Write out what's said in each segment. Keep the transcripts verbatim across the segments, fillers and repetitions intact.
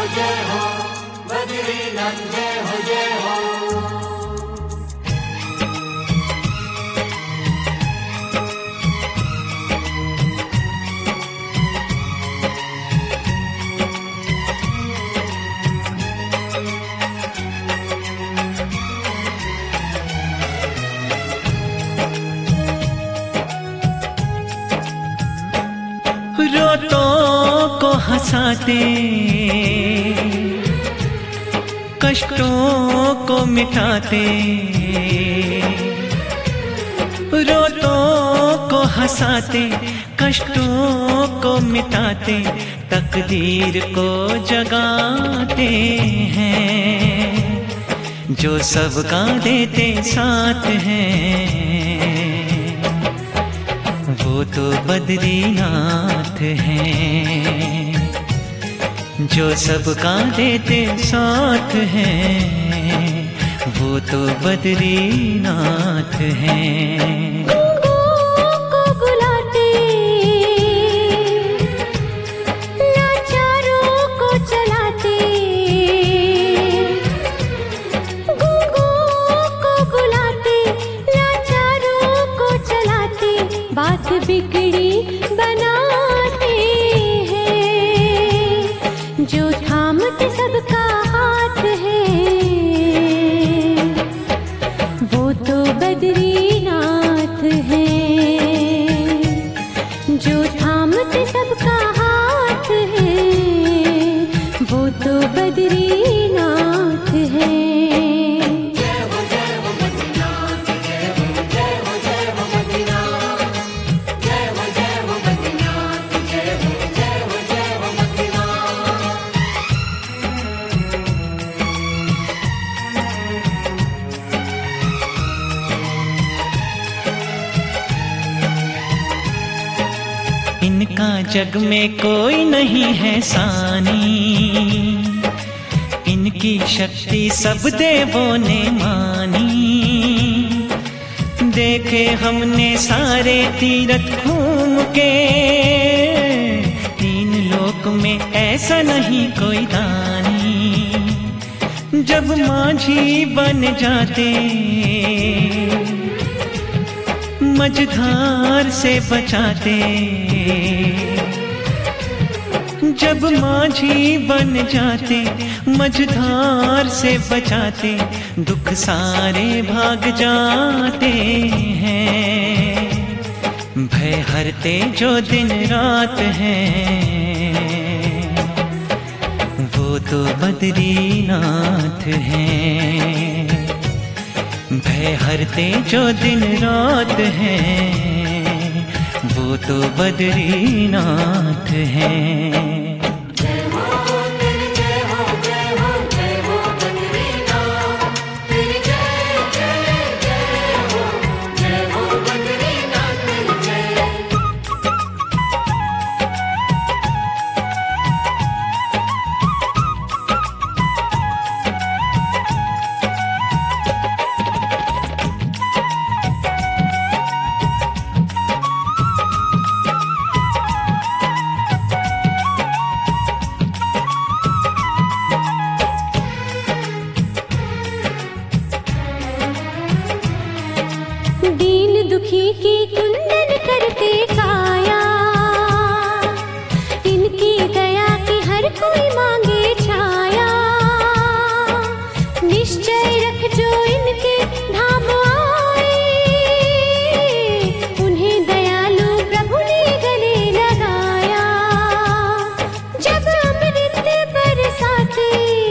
जय हो बद्रीनाथ जय हो जय हो। रोतों को हंसाते, कष्टों को मिटाते, रोतों को हंसाते, कष्टों को मिटाते, तकदीर को जगाते हैं, जो सबका देते साथ हैं, वो तो बद्रीनाथ हैं, जो सबका देते साथ हैं, वो तो बद्रीनाथ हैं। गूंगों को बुलाते, लाचारों को चलाते, गूंगों को बुलाते, लाचारों को चलाते, बात बिगड़ी बनाते हैं, जो थामते सबका हाथ है, वो तो बद्रीनाथ हैं, जो थामते सबका हाथ है, वो तो बद्रीनाथ हैं। इनका जग में कोई नहीं है सानी, इनकी शक्ति सब देवों ने मानी, देखे हमने सारे तीरथ घूम के, तीन लोक में ऐसा नहीं कोई दानी, जब माझी बन जाते, मझधार से बचाते, जब माझी बन जाते, मझधार से बचाते, दुख सारे भाग जाते हैं, भय हरते जो दिन रात हैं, वो तो बद्रीनाथ हैं, भय हरते जो दिन रात हैं, वो तो बद्रीनाथ हैं। दीन दुखी की कुंदन करते काया, इनकी दया की हर कोई मांगे छाया, निश्चय रख जो इनके धाम आए, उन्हें दयालु प्रभु ने गले लगाया, जब अमृत बरसाते,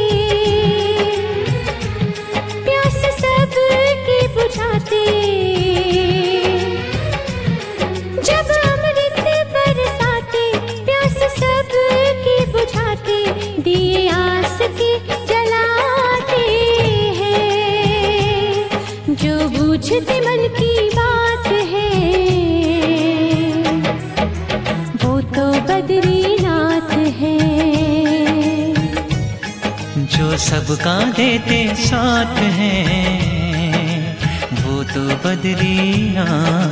प्यास सबकी बुझाते, जब अमृत बरसाते, प्यास सबकी बुझाते, दिए आस के जलाते हैं, जो बूझते मन की बात है, वो तो बद्रीनाथ हैं, जो सबका देते साथ हैं, वो तो बद्रीनाथ